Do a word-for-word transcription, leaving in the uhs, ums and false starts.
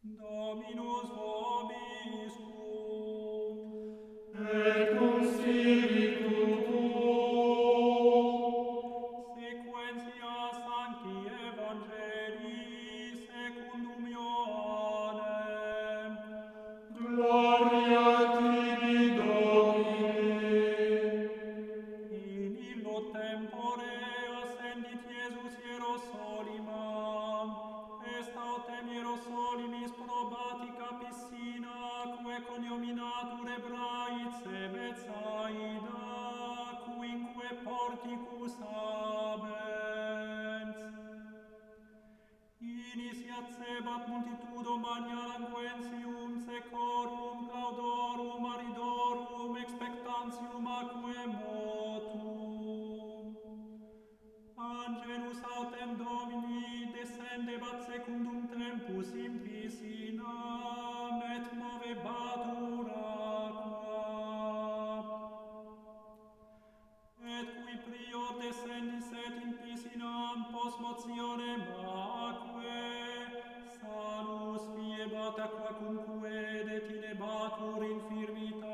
Dominus vobiscum. Et cum spiritu tuo. Sequentia Sancti Evangelii secundum Ioannem. Gloria tibi, Domine. In illo tempore ascendit Iesus Hierosolimam, est autem Hierosolimis probatica piscina, quae coniominatur Hebraice Betsaida, quinque porticus habens. Initiat sebat multitudum magna languentium, secorum, claudorum, aridorum, expectantium aquae motum. Angelus autem Domini descendebat secundum tempus in piscinam, et movebatur aqua. Et qui prior descendis et in piscinam post motionem aquae, salus fiebat aqua cumque detinebatur infirmitatem.